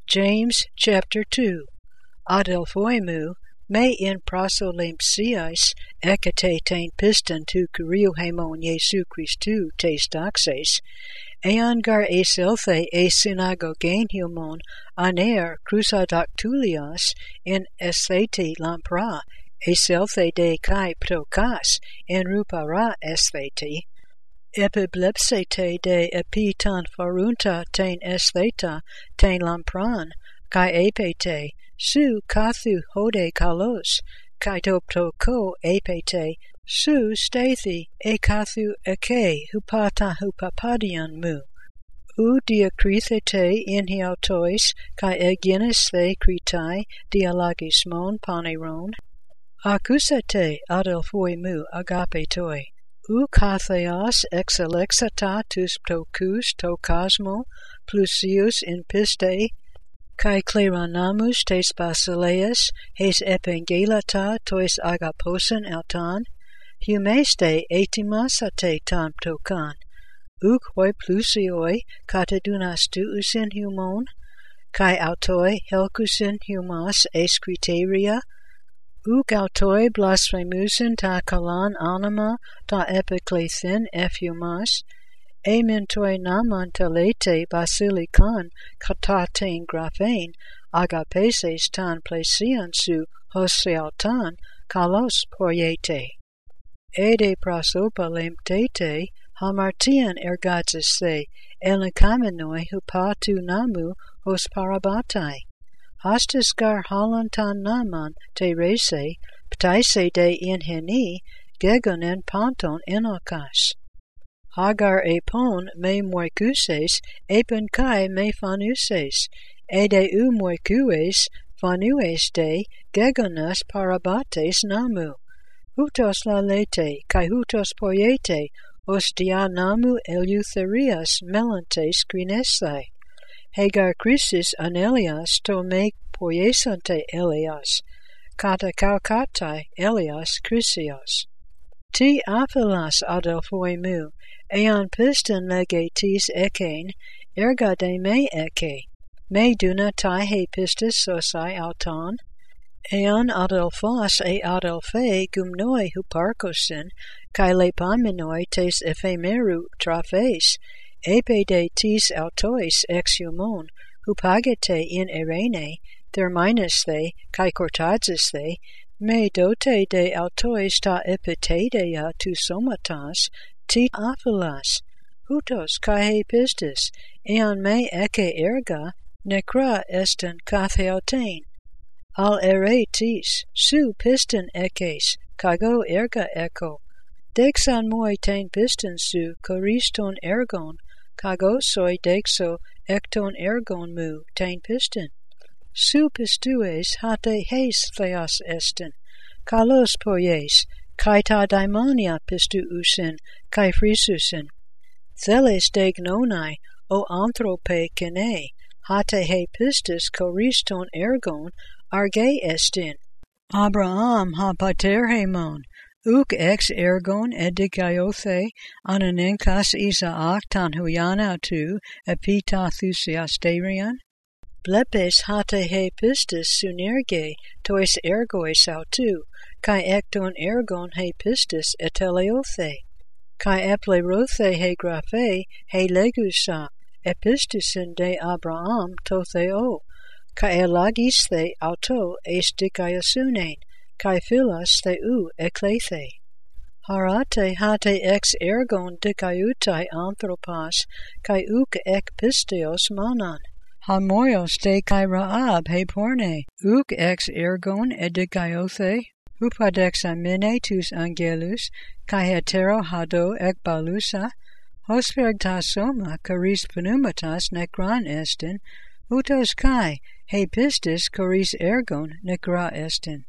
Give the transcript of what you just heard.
James chapter 2. Adelphoimu, me in prosolimpsiais ekate tein piston tu kuriou haimon Jesu Christu tes doxes, eangar eselthe e synagogein humon aner crusadoctulios in esthete lampra, eselthe de kai prokas in rupara esthete, epiblepsete de epitan farunta tein estheta tein lampran, kai epete, su kathu hode kalos, kai toptoko epete, su stathi e kathu eke hupata hupapadian mu. U diakrithete in hiautois, kai egenis the kritai dialogismon paneron, acusate adelphoi mu agapetoi. U katheos exalexata tus ptokus to cosmo plusius in piste, kai cleranamus tes basileus, hes epengelata tois agaposen altan, humeste etimasate tam ptokan, uc hoi plusioi catadunastuus in humon, kai autoi helcusin humas es criteria, uc autoi blasphemusin ta kalan anima ta epiclethin humas, mentoi naman telete basilikan katatein graphein agapeses tan plesian su hosealtan kalos poiete. Ede prosopa lemtete hamartian ergatis the elikamenoi hupatu namu hos parabatai. Hostisgar halantan naman te rese, ptaise de inheni, gegonen panton enokas. Hagar epon me moikuses, epen kai me fanuses, ede u moikues, fanues de, gegonas parabates namu. Hutos lalete, kai hutos poiete, os dia namu eleutherias melantes crinesai. Hagar crisis anelias to me poiesante elias, kata kaukatai elias crisios. Ti aphilas adelphoi mu, eon piston lege tis ekein, erga de me eke, me duna tai he pistis sosai auton, eon adelphos e adelphe gumnoi huparkosin, kai lepaminoi tes ephemeru traphes, epe de tis autois ex humon, hupagete in erene, therminus the, kai cortadzis the, me dote de autois ta epitedeia tu somatas, ti aphilas, hutos kai he pistis, eon me eke erga, necra esten katheotein. Al ere tis, su piston ekes, kago erga echo, dexan moi tein piston su, choriston ergon, kago soi dexo ekton ergon mu tein piston. Su pistues hate heis theos esten, kalos poies, kai ta daimonia pistu usin, kai frisusin. Theles degnonai, o anthrope kene, hate he pistis choriston ergon, arge estin. Abraham ha pater hemon, uc ex ergon edikaothe, ananenkas Isaac tan huyana tu, epita thusiasterian. Blepes hate he pistis sunerge, tois ergois autu, kai ekton ergon he pistis eteleothe, kai eplerothe he graphe he legusa, epistusin de Abraham totheo, kai elagis the auto es dikaiasunein, kai philas theu eklethe. Harate hate ex ergon dikaiutai anthropos, kai uc ek pisteos manan. Hamoios de kai Raab he porne, uc ex ergon edikaothe, hupadex amine tus angelus, kai hetero hado ek balusa, hospergta soma charis pneumatas necran estin, utos kai he pistis charis ergon necra estin.